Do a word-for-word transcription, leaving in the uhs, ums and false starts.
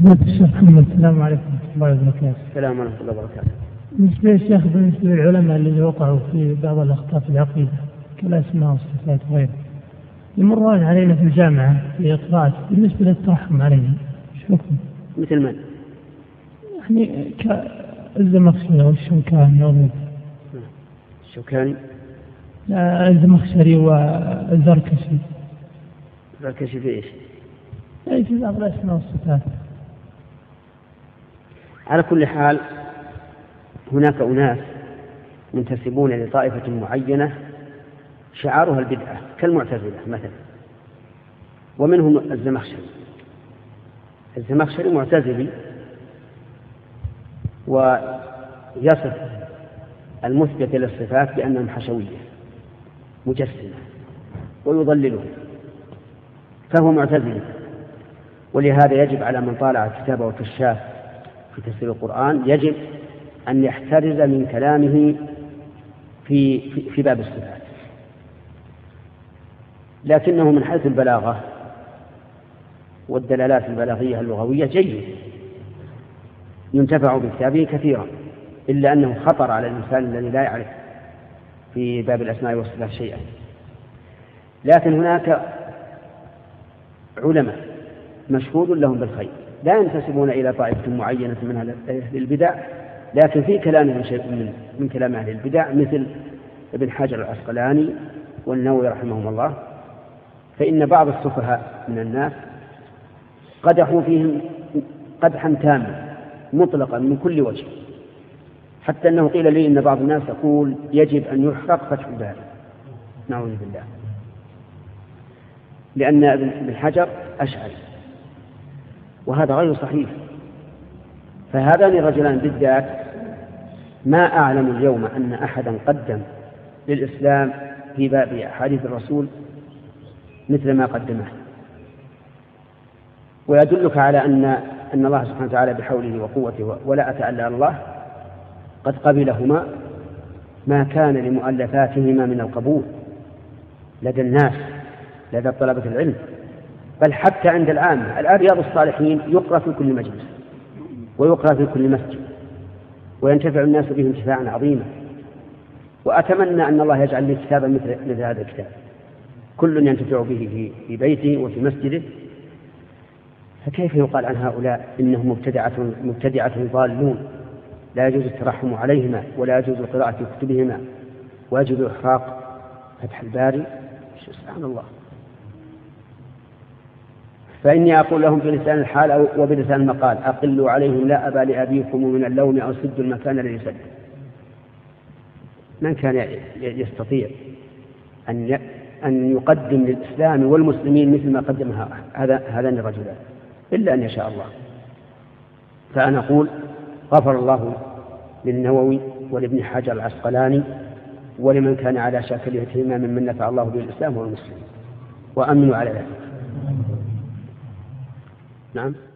الشيخ محمد، السلام عليكم ورحمة الله وبركاته. السلام ورحمة الله وبركاته. بالنسبة للشيخ، بالنسبة للعلماء الذين وقعوا في بعض الأخطاء في العقيدة كالأسماء والصفات وغيره، يمرون علينا في الجامعة في قراءة، بالنسبة للترحم عليهم شو حكم؟ مثل من؟ يعني كالزمخشري والشوكاني وغيره. الشوكاني؟ لا، الزمخشري والزركشي. الزركشي في إيش؟ أي في بعض الأسماء والصفات. على كل حال هناك أناس منتسبون لطائفة معينة شعارها البدعة كالمعتزلة مثلا، ومنهم الزمخشري. الزمخشري معتزلي ويصف المثبت للصفات بأنهم حشوية مجسمة ويضللهم، فهو معتزلي. ولهذا يجب على من طالع كتابه الكشاف في تفسير القرآن يجب أن يحترز من كلامه في, في, في باب الصفات، لكنه من حيث البلاغة والدلالات البلاغية اللغوية جيد، ينتفع بكتابه كثيرا، إلا أنه خطر على الإنسان الذي لا يعرف في باب الأسماء والصفات شيئا. لكن هناك علماء مشهود لهم بالخير لا ينتسبون إلى طائفة معينة من أهل البدع، لكن في كلامهم شيء من, من كلام أهل البدع، مثل ابن حجر العسقلاني والنووي رحمهم الله. فإن بعض السفهاء من الناس قدحوا فيهم قدحا تاما مطلقا من كل وجه، حتى أنه قيل لي إن بعض الناس يقول يجب أن يحرق فتح الباري، نعوذ بالله، لأن ابن حجر أشعري، وهذا غير صحيح. فهذان الرجلان بالذات ما أعلم اليوم أن أحدا قدم للإسلام في باب أحاديث الرسول مثل ما قدمه. ويدلك على أن أن الله سبحانه وتعالى بحوله وقوته ولا أتألى الله قد قبلهما ما كان لمؤلفاتهما من القبول لدى الناس، لدى طلبة العلم، بل حتى عند العامة. الآن رياض الصالحين يقرأ في كل مجلس ويقرأ في كل مسجد وينتفع الناس به انتفاعا عظيما. وأتمنى أن الله يجعل لي كتابا مثل, مثل هذا الكتاب كل ينتفع به في بيته وفي مسجده. فكيف يقال عن هؤلاء إنهم مبتدعة, مبتدعة ضالون لا يجوز الترحم عليهما ولا يجوز القراءة في كتبهما ويجوز إحراق فتح الباري؟ سبحان الله. فإني أقول لهم بلسان الحال وبلسان المقال: أقلوا عليهم لا أبا لأبيكم من اللوم أو سدوا المكان الذي سد. من كان يستطيع أن أن يقدم للإسلام والمسلمين مثل ما قدم هذا هذان الرجلان إلا أن يشاء الله. فأنا أقول غفر الله للنووي ولابن حجر العسقلاني ولمن كان على شاكلتهما ممن نفع الله به الإسلام والمسلمين، وأمنوا على ذلك. نعم.